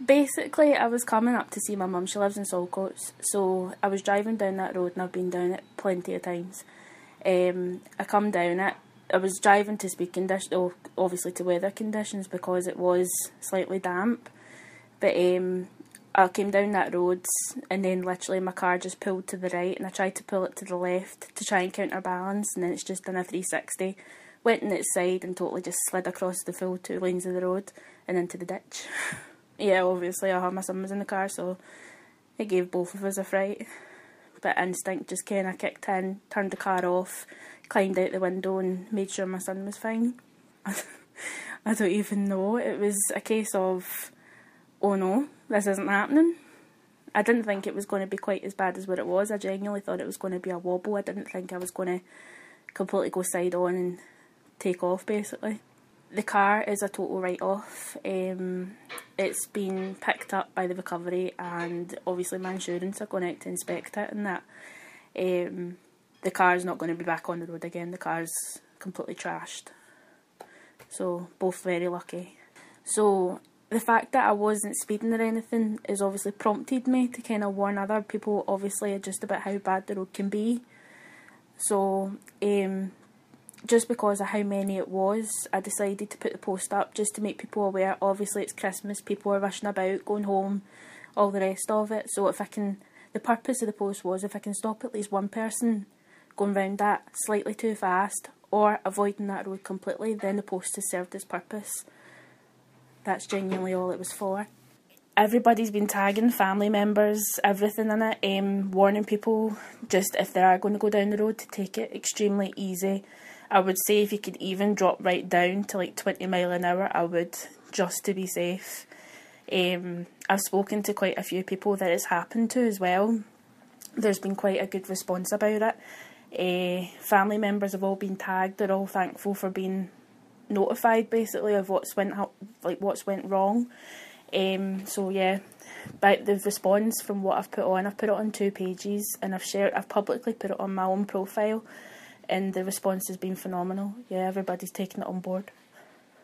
Basically, I was coming up to see my mum. She lives in Saltcoats, so I was driving down that road, and I've been down it plenty of times. I come down it. I was driving to speed conditions, obviously to weather conditions, because it was slightly damp. But I came down that road, and then literally my car just pulled to the right, and I tried to pull it to the left to try and counterbalance, and then it's just done a 360. Went on its side and totally just slid across the full 2 lanes of the road and into the ditch. Yeah, obviously my son was in the car, so it gave both of us a fright. But instinct just kind of kicked in, turned the car off, climbed out the window and made sure my son was fine. I don't even know. It was a case of, oh no, this isn't happening. I didn't think it was going to be quite as bad as what it was. I genuinely thought it was going to be a wobble. I didn't think I was going to completely go side on and take off, basically. The car is a total write-off. It's been picked up by the recovery, and obviously my insurance are going out to inspect it and that. The car's not going to be back on the road again. The car's completely trashed. So, both very lucky. So, the fact that I wasn't speeding or anything has obviously prompted me to kind of warn other people, obviously, just about how bad the road can be. So, just because of how many it was, I decided to put the post up just to make people aware. Obviously it's Christmas, people are rushing about, going home, all the rest of it. So the purpose of the post was if I can stop at least one person going round that slightly too fast or avoiding that road completely, then the post has served its purpose. That's genuinely all it was for. Everybody's been tagging family members, everything in it, warning people just if they are going to go down the road to take it extremely easy. I would say if you could even drop right down to like 20 mile an hour, I would, just to be safe. I've spoken to quite a few people that it's happened to as well. There's been quite a good response about it. Family members have all been tagged. They're all thankful for being notified, basically, of what's went wrong. So yeah, but the response from what I've put it on 2 pages, and I've publicly put it on my own profile, and the response has been phenomenal. Yeah, everybody's taken it on board.